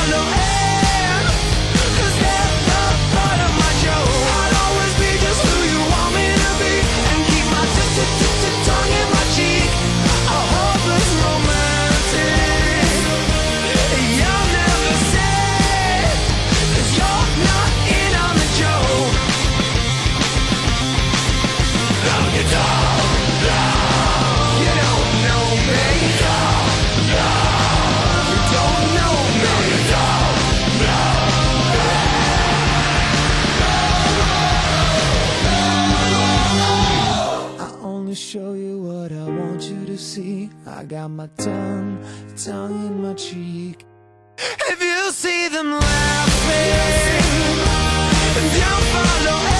follow in, 'cause they're the part of my joke. I'll always be just who you want me to be, and keep my tongue in my cheek. A hopeless romantic. You'll never say, 'cause you're not in on the joke. Now you don't know. You don't know me. You don't know me. You don't know. I only show you what I want you to see. I got my tongue in my cheek. If you see them laughing, don't follow